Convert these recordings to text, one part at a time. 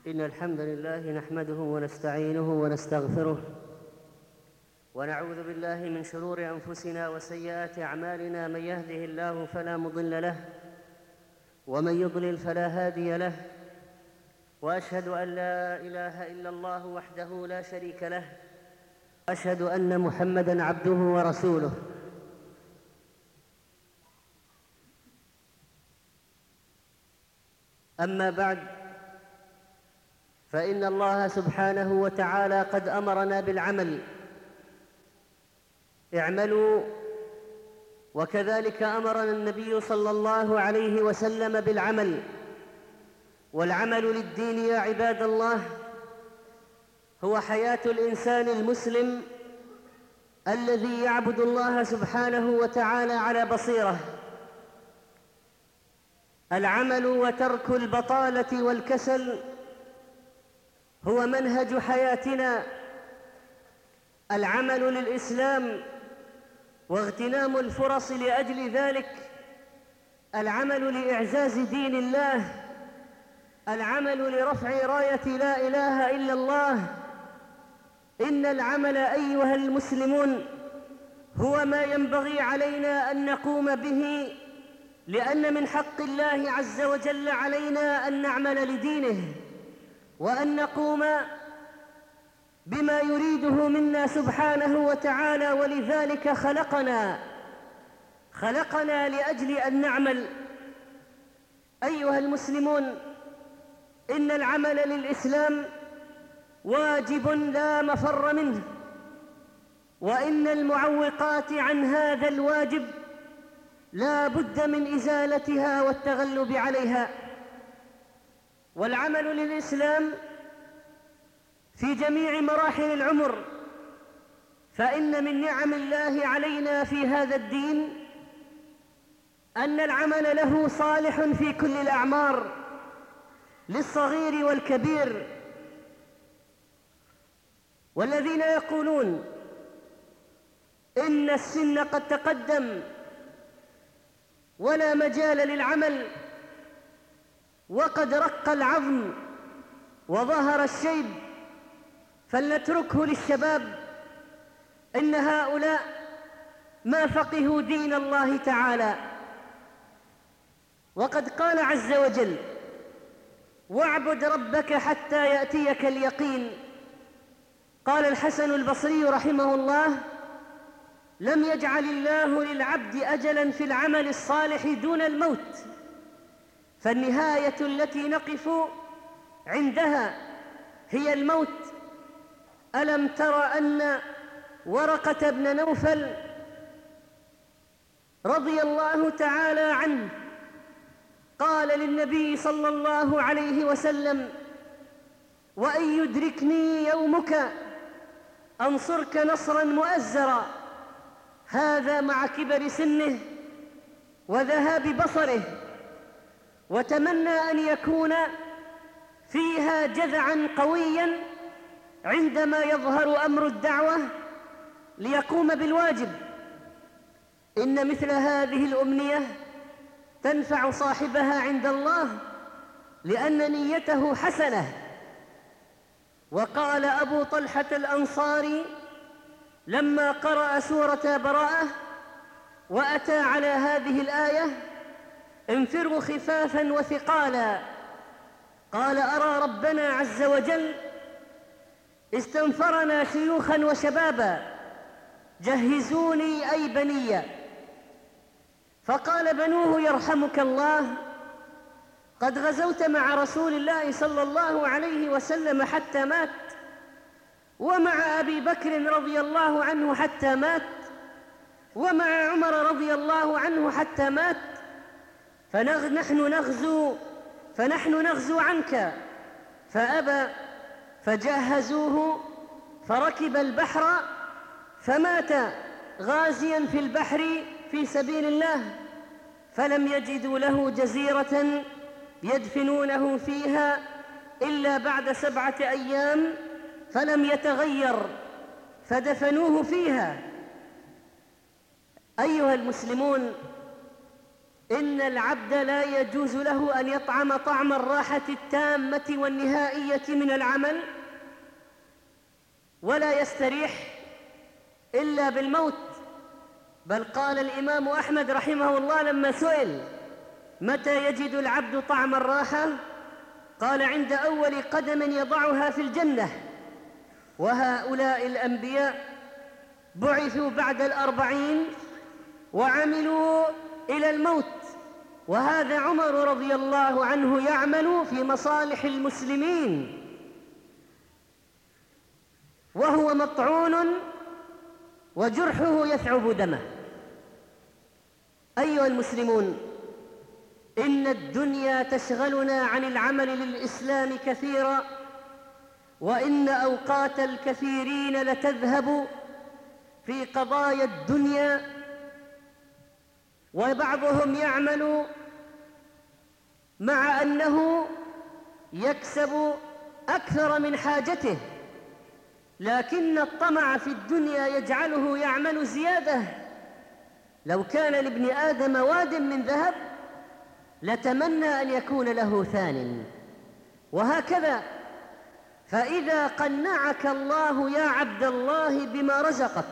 إن الحمد لله نحمده ونستعينه ونستغفره ونعوذ بالله من شرور أنفسنا وسيئات أعمالنا. من يهده الله فلا مضل له ومن يضلل فلا هادي له، وأشهد أن لا إله إلا الله وحده لا شريك له، وأشهد أن محمدًا عبده ورسوله. أما بعد، فإن الله سبحانه وتعالى قد أمرنا بالعمل، اعملوا، وكذلك أمرنا النبي صلى الله عليه وسلم بالعمل. والعمل للدين يا عباد الله هو حياة الإنسان المسلم الذي يعبد الله سبحانه وتعالى على بصيرة. العمل وترك البطالة والكسل هو منهج حياتنا. العمل للإسلام واغتنام الفرص لأجل ذلك، العمل لإعزاز دين الله، العمل لرفع راية لا إله إلا الله. إن العمل أيها المسلمون هو ما ينبغي علينا أن نقوم به، لأن من حق الله عز وجل علينا أن نعمل لدينه وأن نقوم بما يريده منا سبحانه وتعالى. ولذلك خلقنا لأجل أن نعمل. أيها المسلمون، إن العمل للإسلام واجب لا مفر منه، وإن المعوقات عن هذا الواجب لا بد من إزالتها والتغلب عليها. والعمل للإسلام في جميع مراحل العمر، فإن من نعم الله علينا في هذا الدين أن العمل له صالح في كل الأعمار، للصغير والكبير. والذين يقولون إن السن قد تقدم ولا مجال للعمل وقد رق العظم وظهر الشيب فلنتركه للشباب، إن هؤلاء ما فقهوا دين الله تعالى. وقد قال عز وجل: واعبد ربك حتى يأتيك اليقين. قال الحسن البصري رحمه الله: لم يجعل الله للعبد أجلا في العمل الصالح دون الموت، فالنهاية التي نقف عندها هي الموت. ألم تر أن ورقة بن نوفل رضي الله تعالى عنه قال للنبي صلى الله عليه وسلم: وإن يدركني يومك أنصرك نصرا مؤزرا. هذا مع كبر سنه وذهاب بصره، وتمنى أن يكون فيها جذعا قويا عندما يظهر أمر الدعوة ليقوم بالواجب. إن مثل هذه الأمنية تنفع صاحبها عند الله، لأن نيته حسنة. وقال أبو طلحة الأنصاري لما قرأ سورة براءة وأتى على هذه الآية: انفروا خفافا وثقالا، قال: أرى ربنا عز وجل استنفرنا شيوخا وشبابا، جهزوني أي بنية. فقال بنوه: يرحمك الله، قد غزوت مع رسول الله صلى الله عليه وسلم حتى مات، ومع أبي بكر رضي الله عنه حتى مات، ومع عمر رضي الله عنه حتى مات، فنحن نغزو عنك. فأبى، فجهزوه فركب البحر فمات غازيا في البحر في سبيل الله، فلم يجدوا له جزيرة يدفنونه فيها إلا بعد 7 أيام، فلم يتغير فدفنوه فيها. أيها المسلمون، إن العبد لا يجوز له أن يطعم طعم الراحة التامة والنهائية من العمل ولا يستريح إلا بالموت. بل قال الإمام أحمد رحمه الله لما سئل متى يجد العبد طعم الراحة قال عند أول قدم يضعها في الجنة. وهؤلاء الأنبياء بعثوا بعد 40 وعملوا إلى الموت، وهذا عمر رضي الله عنه يعمل في مصالح المسلمين وهو مطعون وجرحه يثعب دمه. أيها المسلمون، إن الدنيا تشغلنا عن العمل للإسلام كثيرا، وإن أوقات الكثيرين لتذهب في قضايا الدنيا، وبعضهم يعمل مع أنه يكسب أكثر من حاجته، لكن الطمع في الدنيا يجعله يعمل زيادة. لو كان لابن آدم واد من ذهب لتمنى أن يكون له ثان، وهكذا. فإذا قنعك الله يا عبد الله بما رزقك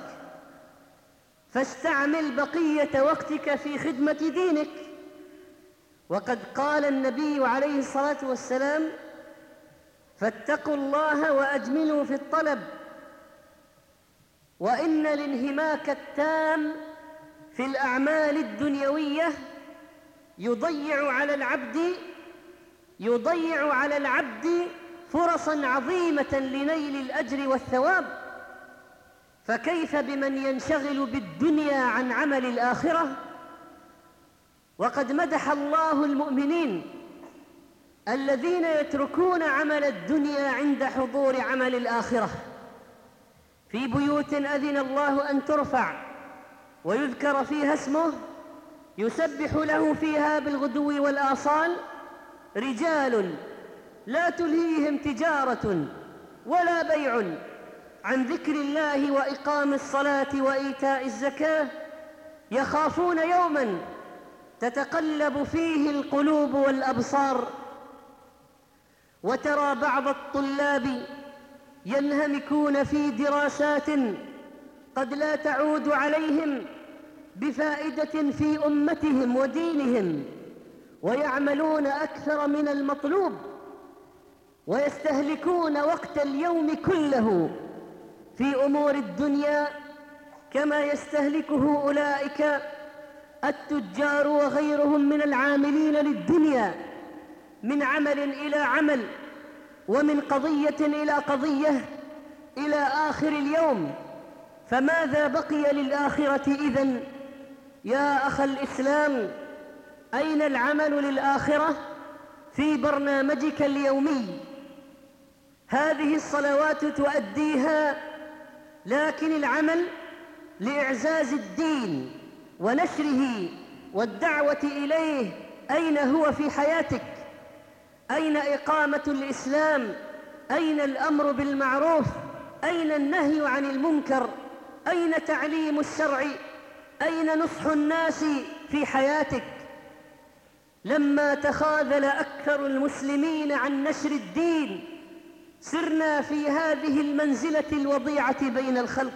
فاستعمل بقية وقتك في خدمة دينك. وقد قال النبي عليه الصلاة والسلام: فاتقوا الله وأجملوا في الطلب، وإن الانهماك التام في الأعمال الدنيوية يضيع على العبد فرصا عظيمة لنيل الأجر والثواب. فكيف بمن ينشغل بالدنيا عن عمل الآخرة؟ وقد مدح الله المؤمنين الذين يتركون عمل الدنيا عند حضور عمل الآخرة. في بيوت أذن الله أن ترفع ويذكر فيها اسمه يسبح له فيها بالغدو والآصال رجال لا تلهيهم تجارة ولا بيع عن ذكر الله وإقام الصلاة وإيتاء الزكاة يخافون يوما تتقلب فيه القلوب والأبصار. وترى بعض الطلاب ينهمكون في دراسات قد لا تعود عليهم بفائدة في أمتهم ودينهم، ويعملون أكثر من المطلوب ويستهلكون وقت اليوم كله في أمور الدنيا كما يستهلكه أولئك التجار وغيرهم من العاملين للدنيا، من عمل إلى عمل ومن قضية إلى قضية إلى آخر اليوم. فماذا بقي للآخرة إذن يا أخ الإسلام؟ أين العمل للآخرة في برنامجك اليومي؟ هذه الصلوات تؤديها، لكن العمل لإعزاز الدين ونشره والدعوة إليه أين هو في حياتك؟ أين إقامة الإسلام؟ أين الأمر بالمعروف؟ أين النهي عن المنكر؟ أين تعليم الشرع؟ أين نصح الناس في حياتك؟ لما تخاذل أكثر المسلمين عن نشر الدين سرنا في هذه المنزلة الوضيعة بين الخلق.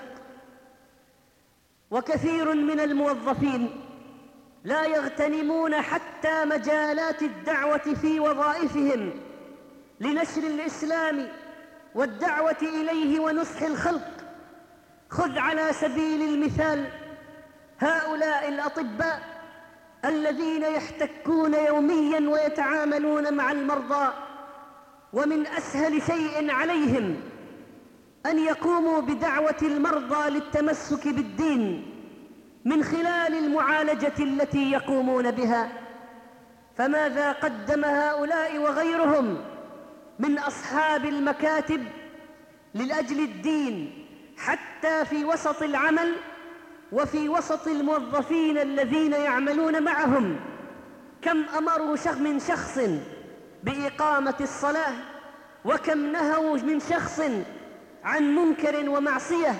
وكثير من الموظفين لا يغتنمون حتى مجالات الدعوة في وظائفهم لنشر الإسلام والدعوة إليه ونصح الخلق. خذ على سبيل المثال هؤلاء الأطباء الذين يحتكون يوميا ويتعاملون مع المرضى، ومن أسهل شيء عليهم أن يقوموا بدعوة المرضى للتمسك بالدين من خلال المعالجة التي يقومون بها. فماذا قدم هؤلاء وغيرهم من أصحاب المكاتب لأجل الدين حتى في وسط العمل وفي وسط الموظفين الذين يعملون معهم؟ كم أمروا من شخص بإقامة الصلاة، وكم نهوا من شخص عن منكر ومعصية،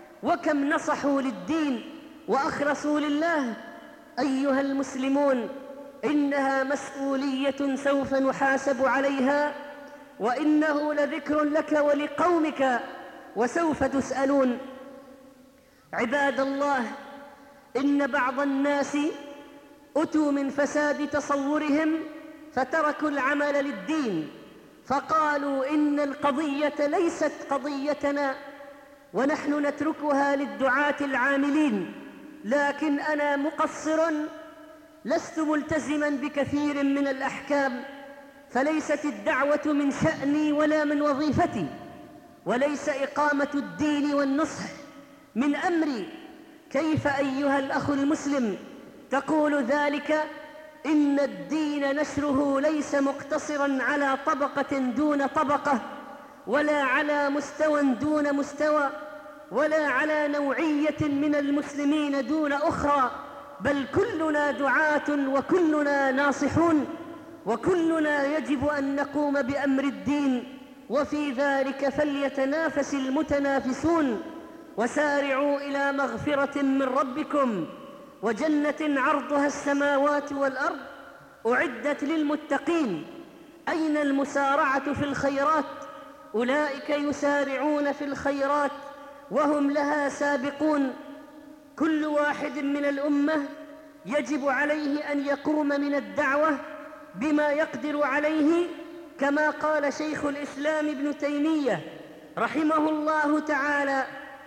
وكم نصحوا للدين وأخلصوا لله. أيها المسلمون، إنها مسؤولية سوف نحاسب عليها، وإنه لذكر لك ولقومك وسوف تسألون. عباد الله، إن بعض الناس أتوا من فساد تصورهم فتركوا العمل للدين، فقالوا إن القضية ليست قضيتنا ونحن نتركها للدعاة العاملين، لكن أنا مقصر لست ملتزما بكثير من الأحكام، فليست الدعوة من شأني ولا من وظيفتي، وليس إقامة الدين والنصح من أمري. كيف أيها الأخ المسلم تقول ذلك؟ إن الدين نشره ليس مقتصرا على طبقة دون طبقة، ولا على مستوى دون مستوى، ولا على نوعية من المسلمين دون أخرى، بل كلنا دعاة وكلنا ناصحون، وكلنا يجب أن نقوم بأمر الدين، وفي ذلك فليتنافس المتنافسون. وسارعوا إلى مغفرة من ربكم وجنة عرضها السماوات والأرض أعدت للمتقين. أين المسارعة في الخيرات؟ أولئك يسارعون في الخيرات وهم لها سابقون. كل واحد من الأمة يجب عليه أن يقوم من الدعوة بما يقدر عليه، كما قال شيخ الإسلام ابن تيمية رحمه الله تعالى: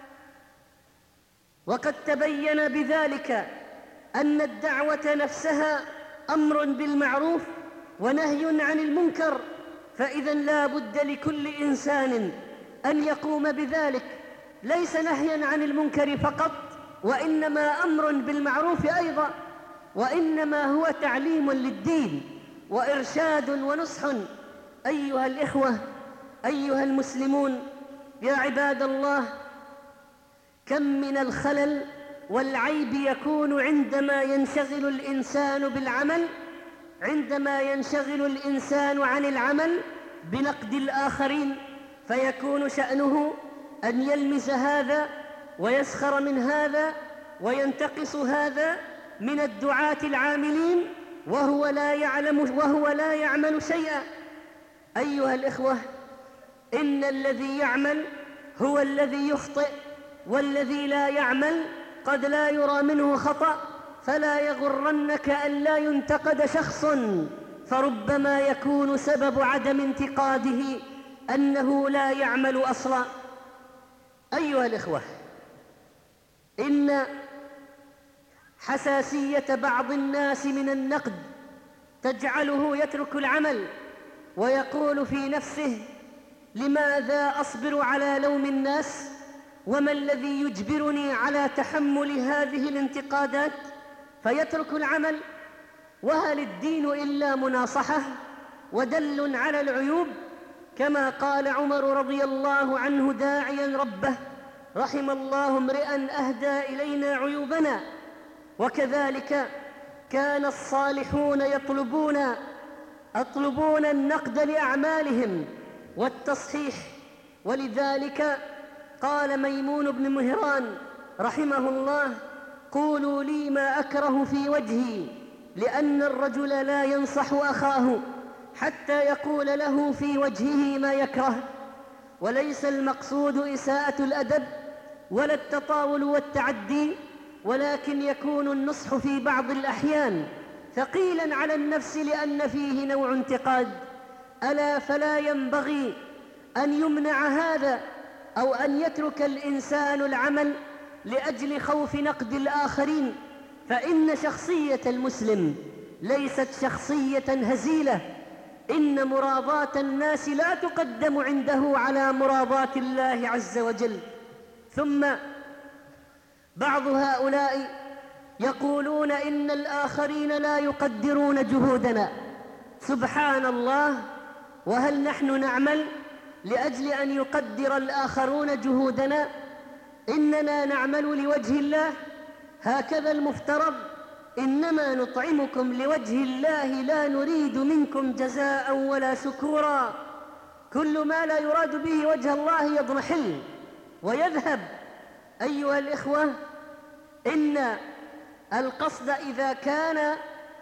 وقد تبين بذلك أن الدعوة نفسها أمر بالمعروف ونهي عن المنكر، فإذا لا بد لكل إنسان أن يقوم بذلك، ليس نهيا عن المنكر فقط، وإنما أمر بالمعروف أيضا، وإنما هو تعليم للدين وإرشاد ونصح. أيها الإخوة، أيها المسلمون، يا عباد الله، كم من الخلل والعيب يكون عندما ينشغل الإنسان بالعمل، عندما ينشغل الإنسان عن العمل بنقد الآخرين، فيكون شأنه أن يلمز هذا ويسخر من هذا وينتقص هذا من الدعاة العاملين وهو لا يعمل شيئا. أيها الإخوة، إن الذي يعمل هو الذي يخطئ، والذي لا يعمل قد لا يرى منه خطأ، فلا يغرنك أن لا ينتقد شخص، فربما يكون سبب عدم انتقاده أنه لا يعمل أصلا. أيها الإخوة، إن حساسية بعض الناس من النقد تجعله يترك العمل ويقول في نفسه: لماذا أصبر على لوم الناس؟ وما الذي يجبرني على تحمل هذه الانتقادات؟ فيترك العمل. وهل الدين إلا مناصحة ودل على العيوب؟ كما قال عمر رضي الله عنه داعيا ربه: رحم الله امرئا أهدى إلينا عيوبنا. وكذلك كان الصالحون يطلبون النقد لأعمالهم والتصحيح. ولذلك قال ميمون بن مهران رحمه الله: قولوا لي ما أكره في وجهي، لأن الرجل لا ينصح أخاه حتى يقول له في وجهه ما يكره. وليس المقصود إساءة الأدب ولا التطاول والتعدي، ولكن يكون النصح في بعض الأحيان ثقيلا على النفس لأن فيه نوع انتقاد. ألا فلا ينبغي أن يمنع هذا أو أن يترك الإنسان العمل لأجل خوف نقد الآخرين، فإن شخصية المسلم ليست شخصية هزيلة. إن مراضاة الناس لا تقدم عنده على مراضاة الله عز وجل. ثم بعض هؤلاء يقولون إن الآخرين لا يقدرون جهودنا. سبحان الله، وهل نحن نعمل لأجل أن يقدر الآخرون جهودنا؟ إننا نعمل لوجه الله، هكذا المفترض. إنما نطعمكم لوجه الله لا نريد منكم جزاء ولا شكورا. كل ما لا يراد به وجه الله يضمحل ويذهب. أيها الإخوة، إن القصد إذا كان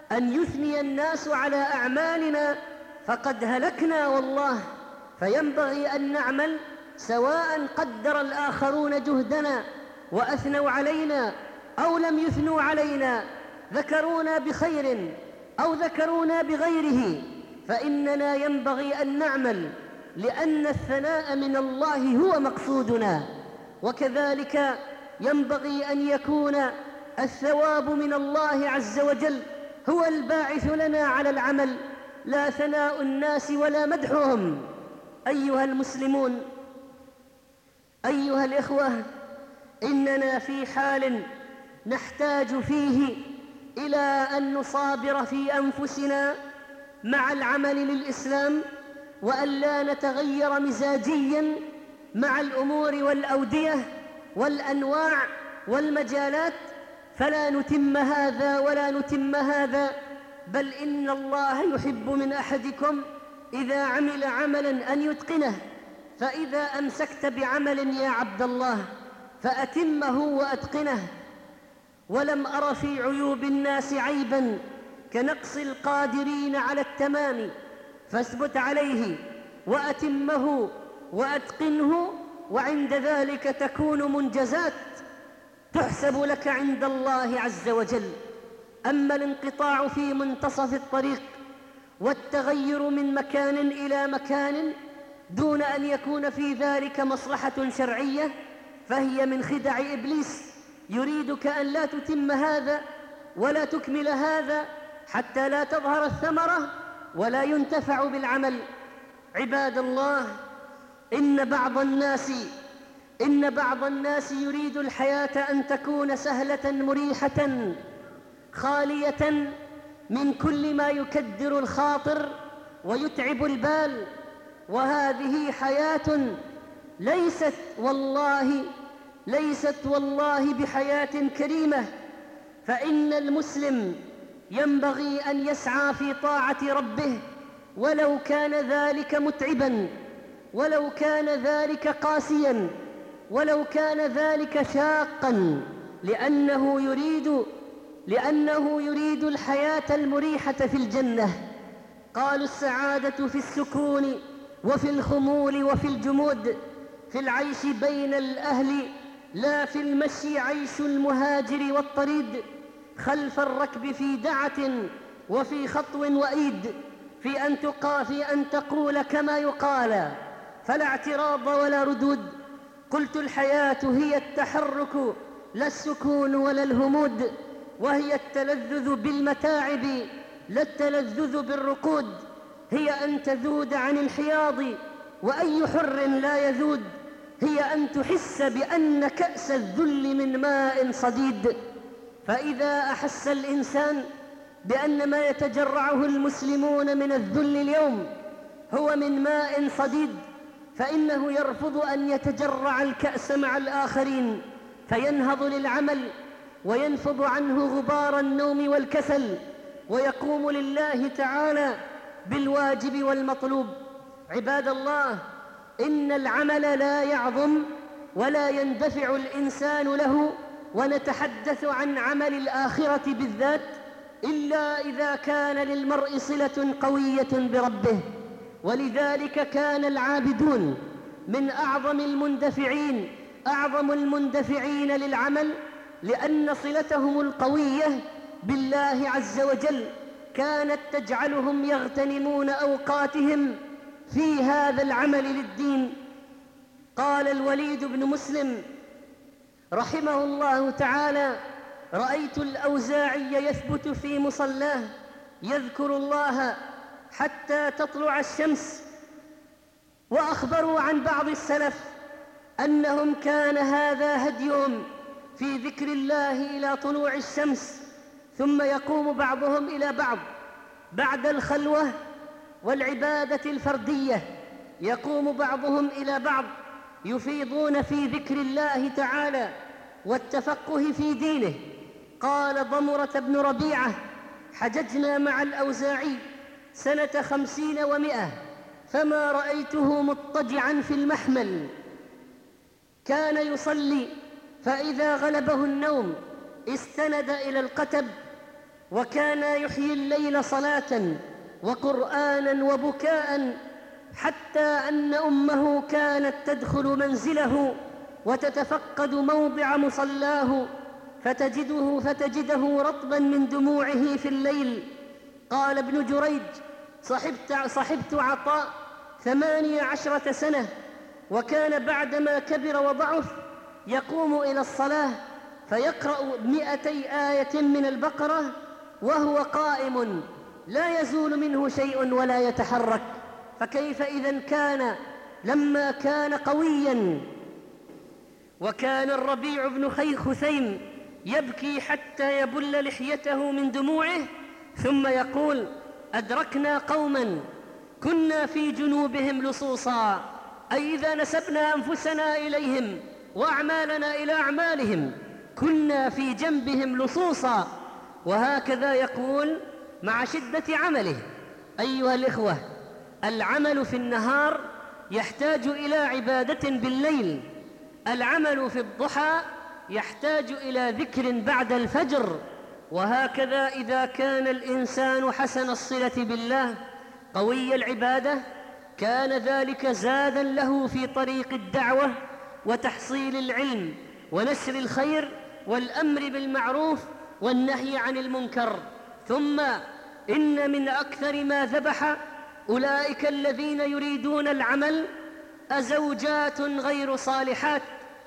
أن يثني الناس على أعمالنا فقد هلكنا والله. فينبغي أن نعمل سواء قدر الآخرون جهدنا وأثنوا علينا أو لم يثنوا علينا، ذكرونا بخير أو ذكرونا بغيره، فإننا ينبغي أن نعمل، لأن الثناء من الله هو مقصودنا. وكذلك ينبغي أن يكون الثواب من الله عز وجل هو الباعث لنا على العمل، لا ثناء الناس ولا مدحهم. أيها المسلمون، أيها الإخوة، إننا في حال نحتاج فيه إلى أن نصابر في أنفسنا مع العمل للإسلام، وأن لا نتغير مزاجياً مع الأمور والأودية والأنواع والمجالات، فلا نتم هذا ولا نتم هذا، بل إن الله يحب من أحدكم إذا عمل عملاً أن يتقنه. فإذا أمسكت بعمل يا عبد الله فأتمه وأتقنه. ولم أر في عيوب الناس عيباً كنقص القادرين على التمام، فاثبت عليه وأتمه وأتقنه، وعند ذلك تكون منجزات تحسب لك عند الله عز وجل. أما الانقطاع في منتصف الطريق والتغير من مكان إلى مكان دون أن يكون في ذلك مصلحة شرعية فهي من خدع إبليس، يريدك أن لا تتم هذا ولا تكمل هذا حتى لا تظهر الثمرة ولا ينتفع بالعمل. عباد الله، إن بعض الناس يريد الحياة أن تكون سهلة مريحة خالية من كل ما يكدر الخاطر ويتعب البال، وهذه حياة ليست والله بحياة كريمة. فإن المسلم ينبغي أن يسعى في طاعة ربه ولو كان ذلك متعبا، ولو كان ذلك قاسيا، ولو كان ذلك شاقا، لأنه يريد الحياة المريحة في الجنة. قالوا السعادة في السكون وفي الخمول وفي الجمود، في العيش بين الأهل لا في المشي عيش المهاجر والطريد، خلف الركب في دعة وفي خطو وإيد، في أن تقول كما يقال فلا اعتراض ولا ردود. قلت الحياة هي التحرك لا السكون ولا الهمود، وهي التلذذ بالمتاعب لا التلذذ بالرقود، هي أن تذود عن الحياض وأي حر لا يذود، هي أن تحس بأن كأس الذل من ماء صديد. فإذا أحس الإنسان بأن ما يتجرعه المسلمون من الذل اليوم هو من ماء صديد، فإنه يرفض أن يتجرع الكأس مع الآخرين، فينهض للعمل وينفض عنه غبار النوم والكسل، ويقوم لله تعالى بالواجب والمطلوب. عباد الله، إن العمل لا يعظم ولا يندفع الإنسان له، ونتحدث عن عمل الآخرة بالذات، إلا إذا كان للمرء صلة قوية بربه. ولذلك كان العابدون من أعظم المندفعين للعمل، لأن صلتهم القوية بالله عز وجل كانت تجعلهم يغتنمون أوقاتهم في هذا العمل للدين. قال الوليد بن مسلم رحمه الله تعالى: رأيت الأوزاعي يثبت في مصلاه يذكر الله حتى تطلع الشمس. وأخبروا عن بعض السلف أنهم كان هذا هديهم في ذكر الله إلى طلوع الشمس، ثم يقوم بعضهم إلى بعض بعد الخلوة والعبادة الفردية، يقوم بعضهم إلى بعض يفيضون في ذكر الله تعالى والتفقه في دينه. قال ضمرة بن ربيعة: حججنا مع الأوزاعي سنة 50 و100، فما رأيته مضطجعا في المحمل، كان يصلي فإذا غلبه النوم استند إلى القتب وكان يحيي الليل صلاة وقرآنا وبكاء، حتى أن أمه كانت تدخل منزله وتتفقد موضع مصلاه فتجده رطبا من دموعه في الليل. قال ابن جريج: صحبت عطاء 18 سنة، وكان بعدما كبر وضعف يقوم إلى الصلاة فيقرأ 200 آية من البقرة وهو قائم لا يزول منه شيء ولا يتحرك. فكيف إذن كان لما كان قوياً؟ وكان الربيع بن خثيم يبكي حتى يبل لحيته من دموعه، ثم يقول: أدركنا قوماً كنا في جنوبهم لصوصا، أي إذا نسبنا أنفسنا إليهم وأعمالنا إلى أعمالهم كنا في جنبهم لصوصا. وهكذا يقول مع شدة عمله. أيها الإخوة، العمل في النهار يحتاج إلى عبادة بالليل، العمل في الضحى يحتاج إلى ذكر بعد الفجر. وهكذا إذا كان الإنسان حسن الصلة بالله قوي العبادة، كان ذلك زادا له في طريق الدعوة وتحصيل العلم ونشر الخير والأمر بالمعروف والنهي عن المنكر. ثم إن من أكثر ما ذبح أولئك الذين يريدون العمل أزوجات غير صالحات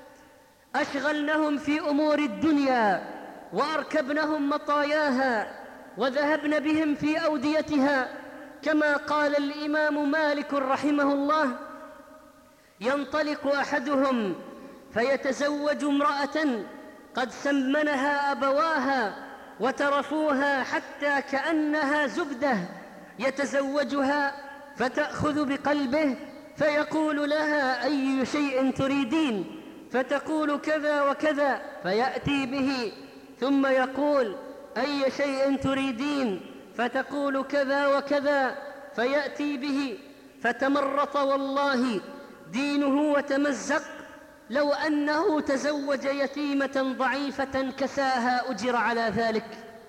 أشغلنهم في أمور الدنيا وأركبنهم مطاياها وذهبن بهم في أوديتها، كما قال الإمام مالك رحمه الله: ينطلق أحدهم فيتزوج امرأة قد سمنها أبواها وترفوها حتى كأنها زبدة، يتزوجها فتأخذ بقلبه فيقول لها: أي شيء تريدين؟ فتقول: كذا وكذا، فيأتي به، ثم يقول: أي شيء تريدين؟ فتقول: كذا وكذا، فيأتي به، فتمرط والله دينه وتمزق. لو أنه تزوج يتيمة ضعيفة كساها أجر على ذلك.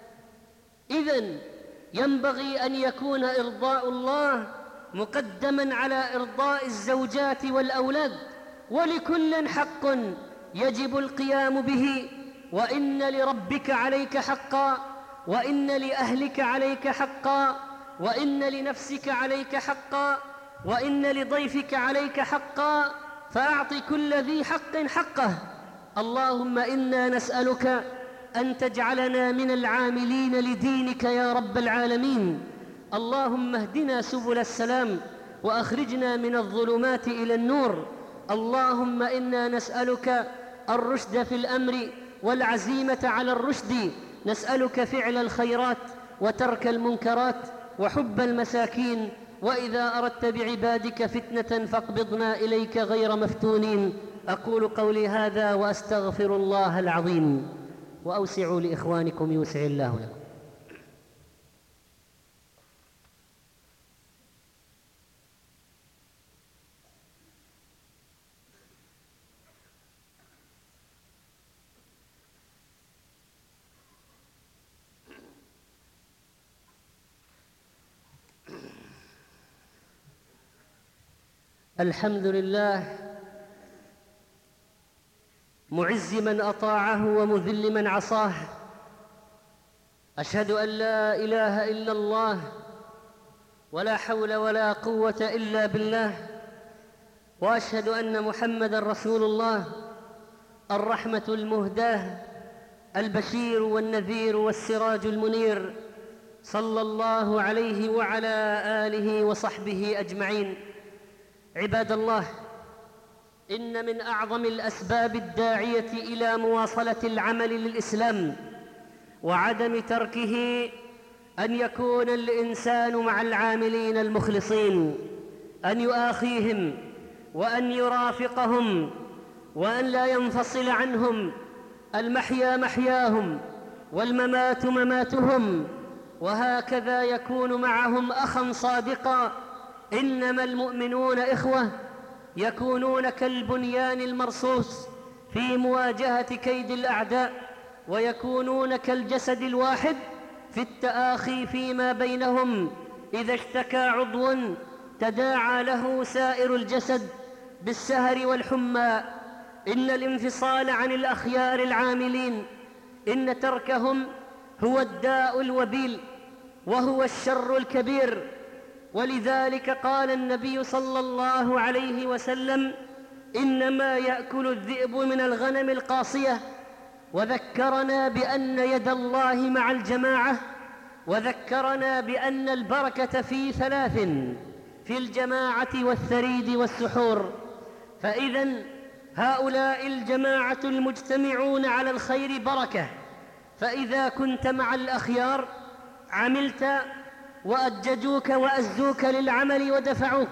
إذن ينبغي أن يكون إرضاء الله مقدما على إرضاء الزوجات والأولاد، ولكل حق يجب القيام به. وإن لربك عليك حقا، وإن لأهلك عليك حقا، وإن لنفسك عليك حقا، وإن لضيفك عليك حقا، فأعط كل ذي حق حقه. اللهم إنا نسألك أن تجعلنا من العاملين لدينك يا رب العالمين. اللهم اهدنا سبل السلام وأخرجنا من الظلمات إلى النور. اللهم إنا نسألك الرشد في الأمر والعزيمة على الرشد، نسألك فعل الخيرات وترك المنكرات وحب المساكين، وإذا أردت بعبادك فتنة فاقبضنا إليك غير مفتونين. أقول قولي هذا وأستغفر الله العظيم، وأوسعوا لإخوانكم يوسع الله لكم. الحمد لله معز من أطاعه ومذل من عصاه. أشهد أن لا إله إلا الله ولا حول ولا قوة إلا بالله، وأشهد أن محمدًا رسول الله، الرحمة المهداة، البشير والنذير والسراج المنير، صلى الله عليه وعلى آله وصحبه أجمعين. عباد الله، إن من أعظم الأسباب الداعية إلى مواصلة العمل للإسلام وعدم تركه أن يكون الإنسان مع العاملين المخلصين، أن يؤاخيهم وأن يرافقهم وأن لا ينفصل عنهم. المحيا محياهم والممات مماتهم، وهكذا يكون معهم أخا صادقا. إنما المؤمنون إخوة، يكونون كالبنيان المرصوص في مواجهة كيد الأعداء، ويكونون كالجسد الواحد في التآخي فيما بينهم. إذا اشتكى عضو تداعى له سائر الجسد بالسهر والحمى. إن الانفصال عن الأخيار العاملين، إن تركهم هو الداء الوبيل وهو الشر الكبير. ولذلك قال النبي صلى الله عليه وسلم: إنما يأكل الذئب من الغنم القاصية. وذكرنا بأن يد الله مع الجماعة، وذكرنا بأن البركة في ثلاث: في الجماعة والثريد والسحور. فإذن هؤلاء الجماعة المجتمعون على الخير بركة. فإذا كنت مع الأخيار عملت وأججوك وأزوك للعمل ودفعوك،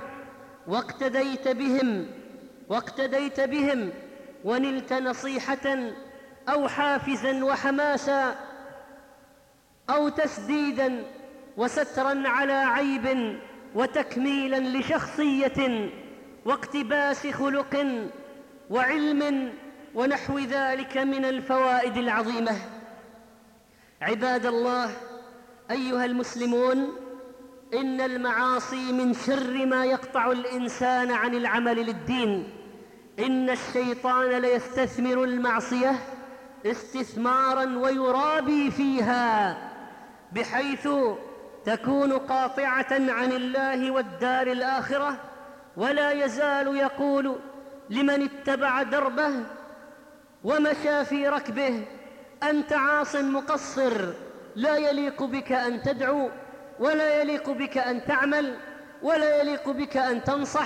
واقتديت بهم ونلت نصيحة أو حافزا وحماسا أو تسديدا وسترا على عيب وتكميلا لشخصية واقتباس خلق وعلم ونحو ذلك من الفوائد العظيمة. عباد الله، أيها المسلمون، إن المعاصي من شر ما يقطع الإنسان عن العمل للدين. إن الشيطان ليستثمر المعصية استثماراً ويرابي فيها، بحيث تكون قاطعة عن الله والدار الآخرة، ولا يزال يقول لمن اتبع دربه ومشى في ركبه: أنت عاص مقصر، لا يليق بك أن تدعو، ولا يليق بك أن تعمل، ولا يليق بك أن تنصح.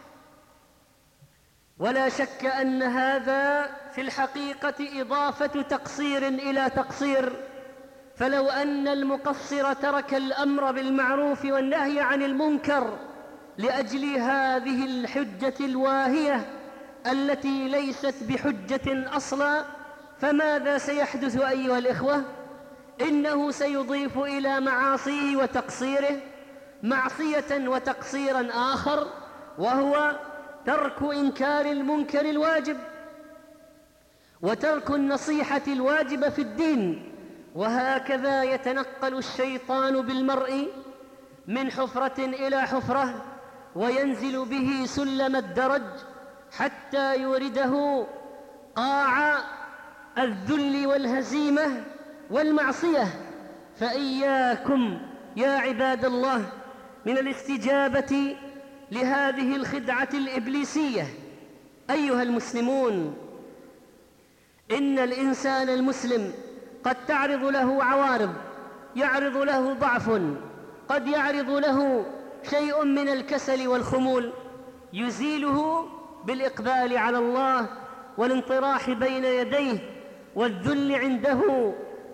ولا شك أن هذا في الحقيقة إضافة تقصير إلى تقصير. فلو أن المقصر ترك الأمر بالمعروف والنهي عن المنكر لأجل هذه الحجة الواهية التي ليست بحجة أصلا، فماذا سيحدث أيها الإخوة؟ إنه سيضيف إلى معاصيه وتقصيره معصية وتقصيرا آخر، وهو ترك إنكار المنكر الواجب وترك النصيحة الواجبة في الدين. وهكذا يتنقل الشيطان بالمرء من حفرة إلى حفرة، وينزل به سلم الدرج حتى يورده قاع الذل والهزيمة والمعصية. فإياكم يا عباد الله من الاستجابة لهذه الخدعة الإبليسية. أيها المسلمون، إن الإنسان المسلم قد تعرض له عوارض، يعرض له ضعف، قد يعرض له شيء من الكسل والخمول، يزيله بالإقبال على الله والانطراح بين يديه والذل عنده.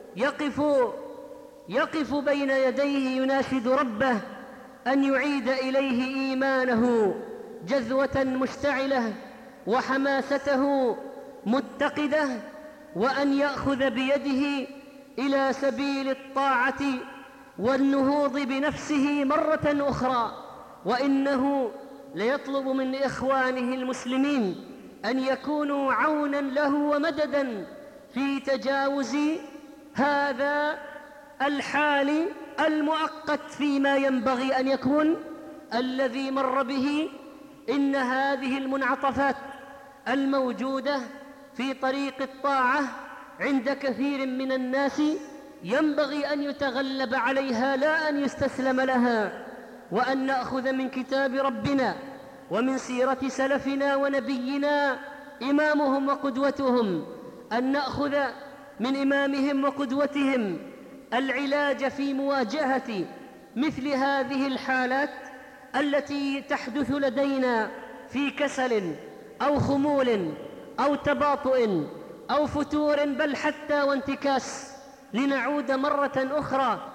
يقف بين يديه يناشد ربه أن يعيد إليه إيمانه جذوة مشتعلة وحماسته متقدة، وأن يأخذ بيده إلى سبيل الطاعة والنهوض بنفسه مرة أخرى. وإنه ليطلب من إخوانه المسلمين أن يكونوا عونا له ومددا في تجاوز هذا الحال المؤقت فيما ينبغي أن يكون الذي مر به. إن هذه المنعطفات الموجودة في طريق الطاعة عند كثير من الناس ينبغي أن يتغلب عليها، لا أن يستسلم لها، وأن نأخذ من كتاب ربنا ومن سيرة سلفنا ونبينا إمامهم وقدوتهم، أن نأخذ من إمامهم وقدوتهم العلاج في مواجهة مثل هذه الحالات التي تحدث لدينا في كسل أو خمول أو تباطؤ أو فتور، بل حتى وانتكاس، لنعود مرة أخرى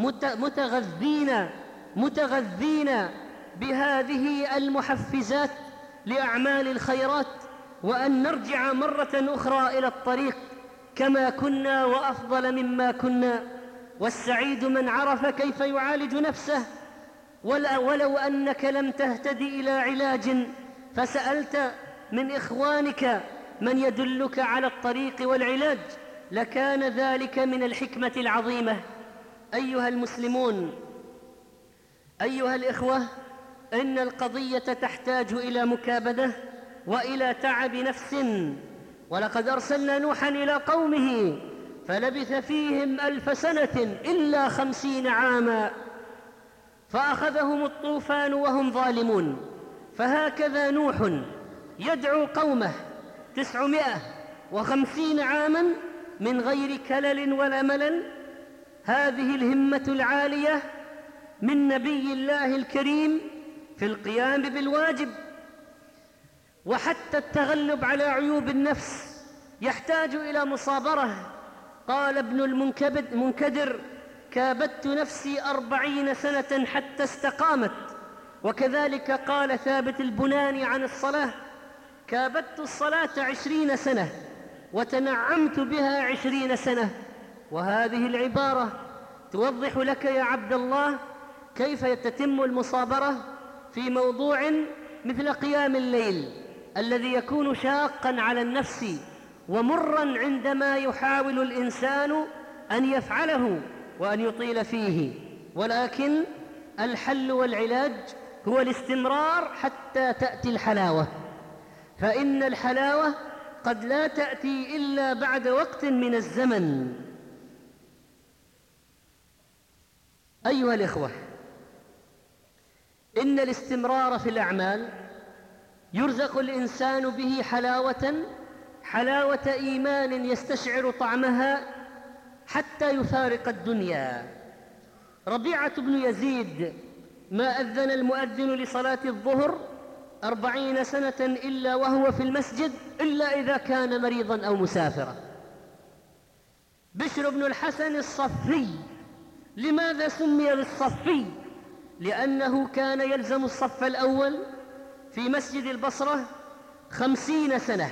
متغذين بهذه المحفزات لأعمال الخيرات، وأن نرجع مرة أخرى إلى الطريق كما كنا وأفضل مما كنا. والسعيد من عرف كيف يعالج نفسه. ولو أنك لم تهتدي إلى علاج فسألت من إخوانك من يدلك على الطريق والعلاج، لكان ذلك من الحكمة العظيمة. أيها المسلمون، أيها الإخوة، إن القضية تحتاج إلى مكابدة وإلى تعب نفس. ولقد أرسلنا نوحا إلى قومه فلبث فيهم 1000 سنة إلا 50 عاما فأخذهم الطوفان وهم ظالمون. فهكذا نوح يدعو قومه 950 عاما من غير كلل ولا ملل. هذه الهمة العالية من نبي الله الكريم في القيام بالواجب. وحتى التغلب على عيوب النفس يحتاج إلى مصابرة. قال ابن المنكدر: كابدت نفسي 40 سنة حتى استقامت. وكذلك قال ثابت البناني عن الصلاة: كابدت الصلاة 20 سنة وتنعمت بها 20 سنة. وهذه العبارة توضح لك يا عبد الله كيف تتم المصابرة في موضوع مثل قيام الليل الذي يكون شاقا على النفس ومرا عندما يحاول الإنسان أن يفعله وأن يطيل فيه. ولكن الحل والعلاج هو الاستمرار حتى تأتي الحلاوة، فإن الحلاوة قد لا تأتي إلا بعد وقت من الزمن. أيها الإخوة، إن الاستمرار في الأعمال يرزق الإنسان به حلاوة إيمان يستشعر طعمها حتى يفارق الدنيا. ربيعة بن يزيد ما أذن المؤذن لصلاة الظهر 40 سنة إلا وهو في المسجد إلا إذا كان مريضا أو مسافرا. بشر بن الحسن الصفي، لماذا سمي بالصفي؟ لأنه كان يلزم الصف الأول في مسجد البصرة 50 سنة.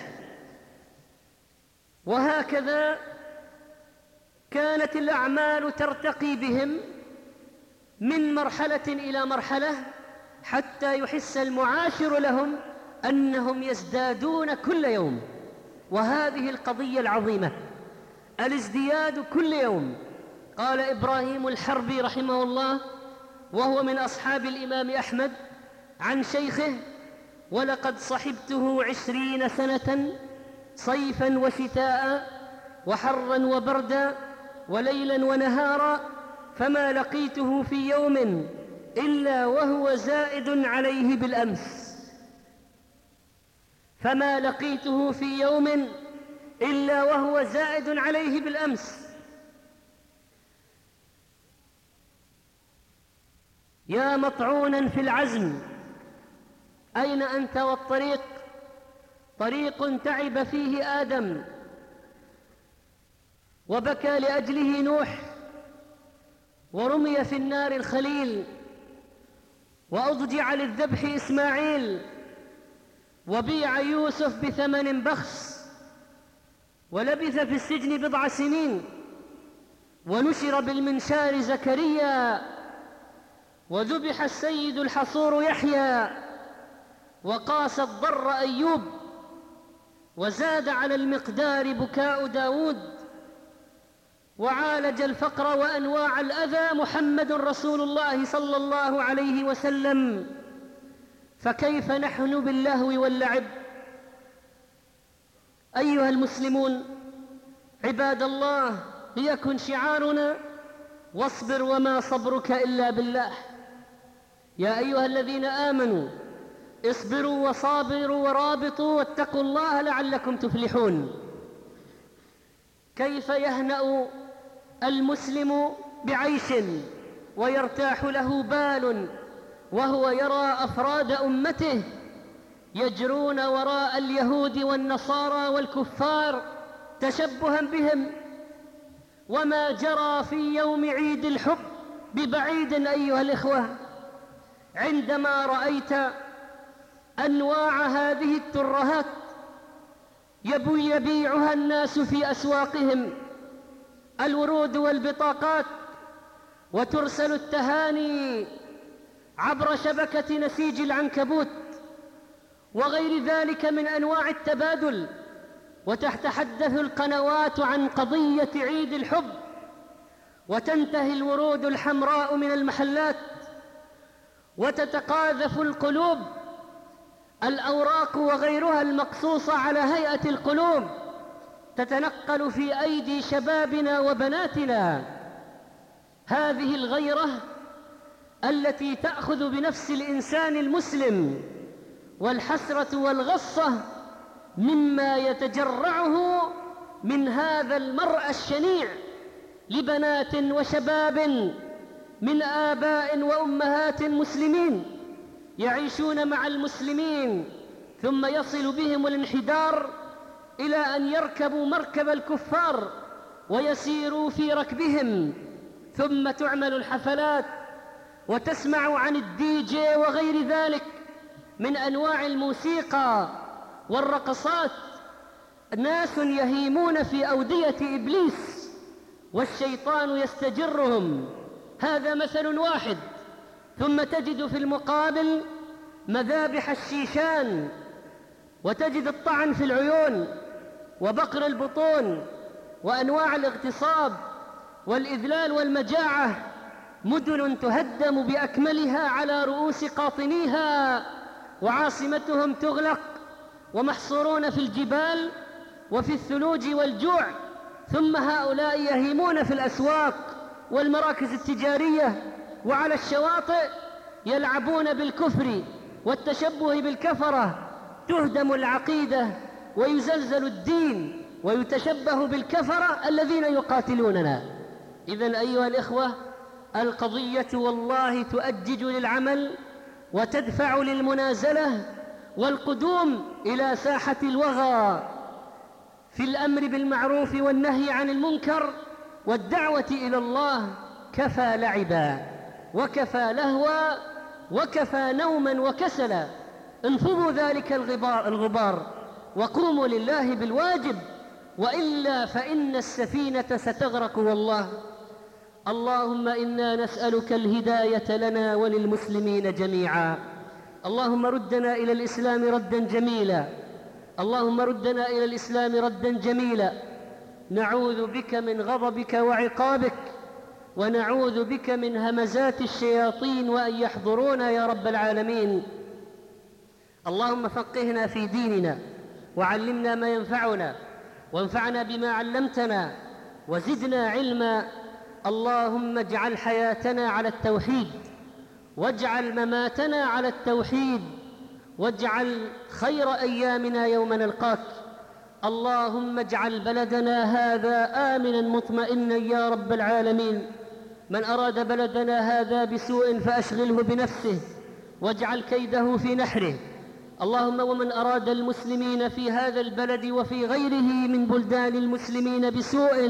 وهكذا كانت الأعمال ترتقي بهم من مرحلة إلى مرحلة حتى يحس المعاشر لهم أنهم يزدادون كل يوم. وهذه القضية العظيمة، الازدياد كل يوم. قال إبراهيم الحربي رحمه الله وهو من أصحاب الإمام أحمد عن شيخه: ولقد صحبته 20 سنة صيفا وشتاء وحرا وبردا وليلا ونهارا فما لقيته في يوم إلا وهو زائد عليه بالأمس. فما لقيته في يوم إلا وهو زائد عليه بالأمس. يا مطعونا في العزم، أين أنت والطريق؟ طريق تعب فيه آدم وبكى لأجله نوح، ورمي في النار الخليل، وأضجع للذبح إسماعيل، وبيع يوسف بثمن بخس، ولبث في السجن 10 سنين، ونشر بالمنشار زكريا، وذبح السيد الحصور يحيى، وقاس الضر أيوب، وزاد على المقدار بكاء داود، وعالج الفقر وأنواع الأذى محمد رسول الله صلى الله عليه وسلم. فكيف نحن باللهو واللعب؟ أيها المسلمون عباد الله، ليكن شعارنا: واصبر وما صبرك إلا بالله. يا أيها الذين آمنوا اصبروا وصابروا ورابطوا واتقوا الله لعلكم تفلحون. كيف يهنأ المسلم بعيش ويرتاح له بال وهو يرى أفراد أمته يجرون وراء اليهود والنصارى والكفار تشبها بهم؟ وما جرى في يوم عيد الحب ببعيد أيها الإخوة. عندما رأيت أنواع هذه الترهات يبيعها الناس في أسواقهم، الورود والبطاقات، وترسل التهاني عبر شبكة نسيج العنكبوت وغير ذلك من أنواع التبادل، وتتحدث القنوات عن قضية عيد الحب وتنتهي الورود الحمراء من المحلات، وتتقاذف القلوب، الأوراق وغيرها المقصوصة على هيئة القلوب تتنقل في أيدي شبابنا وبناتنا. هذه الغيرة التي تأخذ بنفس الإنسان المسلم، والحسرة والغصة مما يتجرعه من هذا المرء الشنيع لبنات وشباب من آباء وأمهات مسلمين يعيشون مع المسلمين، ثم يصل بهم الانحدار إلى أن يركبوا مركب الكفار ويسيروا في ركبهم، ثم تعمل الحفلات وتسمع عن الدي جي وغير ذلك من أنواع الموسيقى والرقصات. ناس يهيمون في أودية إبليس والشيطان يستجرهم. هذا مثل واحد. ثم تجد في المقابل مذابح الشيشان، وتجد الطعن في العيون وبقر البطون وأنواع الاغتصاب والإذلال والمجاعة. مدن تهدم بأكملها على رؤوس قاطنيها، وعاصمتهم تغلق، ومحصورون في الجبال وفي الثلوج والجوع. ثم هؤلاء يهيمون في الأسواق والمراكز التجارية وعلى الشواطئ، يلعبون بالكفر والتشبه بالكفرة. تهدم العقيدة ويزلزل الدين ويتشبه بالكفرة الذين يقاتلوننا. إذن أيها الإخوة، القضية والله تؤجج للعمل وتدفع للمنازلة والقدوم إلى ساحة الوغى في الأمر بالمعروف والنهي عن المنكر والدعوة إلى الله. كفى لعبا وكفى لهوا وكفى نوما وكسلا. انفضوا ذلك الغبار وقوموا لله بالواجب، وإلا فإن السفينة ستغرق والله. اللهم إنا نسألك الهداية لنا وللمسلمين جميعا. اللهم ردنا إلى الإسلام ردا جميلا، اللهم ردنا إلى الإسلام ردا جميلا. نعوذ بك من غضبك وعقابك، ونعوذ بك من همزات الشياطين وأن يحضرونا يا رب العالمين. اللهم فقهنا في ديننا وعلمنا ما ينفعنا، وانفعنا بما علمتنا وزدنا علما. اللهم اجعل حياتنا على التوحيد، واجعل مماتنا على التوحيد، واجعل خير أيامنا يوم نلقاك. اللهم اجعل بلدنا هذا آمنا مطمئنا يا رب العالمين. من أراد بلدنا هذا بسوء فأشغله بنفسه واجعل كيده في نحره. اللهم ومن أراد المسلمين في هذا البلد وفي غيره من بلدان المسلمين بسوء،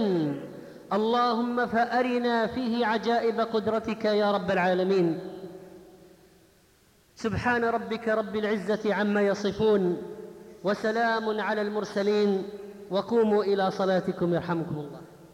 اللهم فأرنا فيه عجائب قدرتك يا رب العالمين. سبحان ربك رب العزة عما يصفون، وسلام على المرسلين، وقوموا إلى صلاتكم يرحمكم الله.